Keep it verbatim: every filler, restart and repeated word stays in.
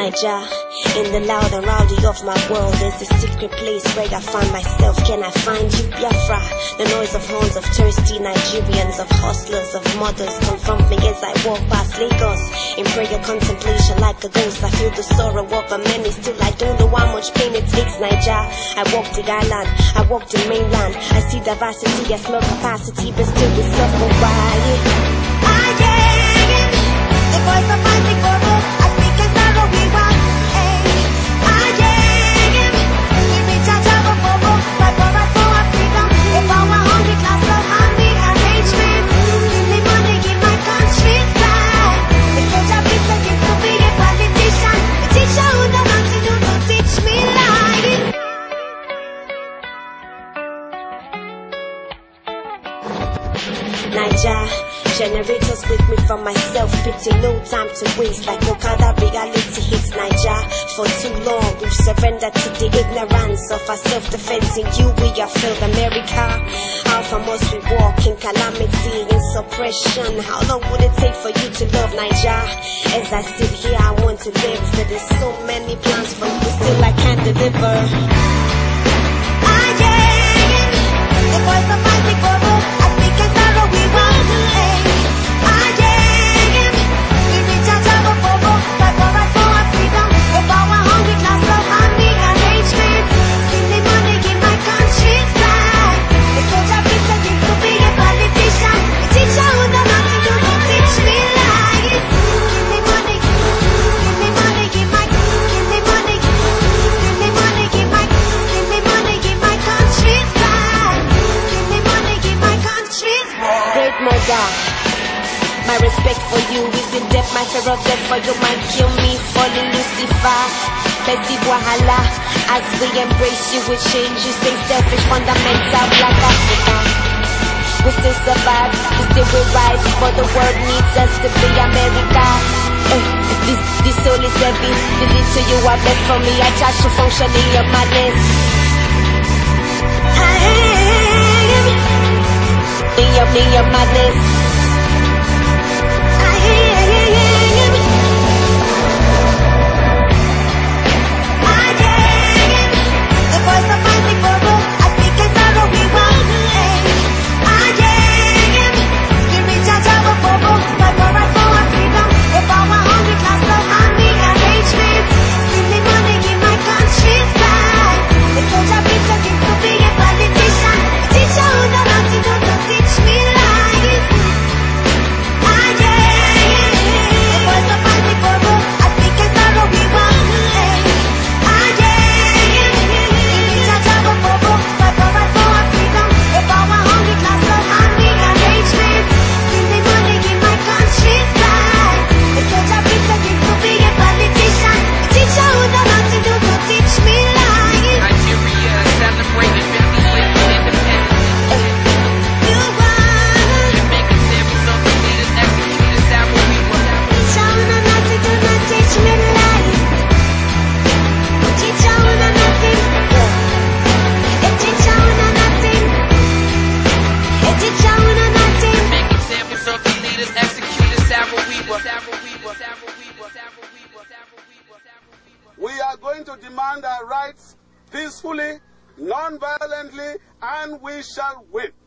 Niger, in the loud and rowdy of my world, there's a secret place where I find myself. Can I find you, Biafra? The noise of horns of thirsty Nigerians, of hustlers, of mothers confront me as I walk past Lagos. In prayer contemplation like a ghost, I feel the sorrow of a many. Still I don't know how much pain it takes, Niger. I walk the island, I walk the mainland. I see diversity, I smell capacity, but still we suffer. Why? I am the voice of my people. I speak as sorrow we want. I am the rich and terrible people. Fight for right for our freedom. If I were hungry, class so hungry arrangement. Simply money give my country's back. The soldier beats a gift to be a politician. The teacher who don't want to do to teach me lies. Niger, generators with me from myself, pity, no time to waste. Like Okada, reality hits Niger. For too long we've surrendered to the ignorance of our self-defense. In you we have failed America. How far must we walk in calamity, in suppression? How long would it take for you to love Niger? As I sit here I want to live, but there's so many plans for you, still I can't deliver. I am the voice of my people. I speak as sorrow we want. I am the rich and terrible people. Fight for right for our freedom. If I were hungry, class so hungry arrangement. Simply money give my country's back. The soldier beats a gift to be a politician. The teacher who don't want to do to teach me lies. Simply money, simply money give my, simply money, simply money give my, simply money give my country's back. Simply money give my country's back. Great mother, my respect for you is in depth. My fear of death for you might kill me. Falling Lucifer, Bessie Wahala. As we embrace you with change, you stay selfish, fundamental, Black Africa. We still survive, we still will rise, for the world needs us to be America. Uh, this, this soul is heavy, the little you are left for me, I try to function in your madness. I am in your, in your madness. We are going to demand our rights peacefully, non-violently, and we shall win.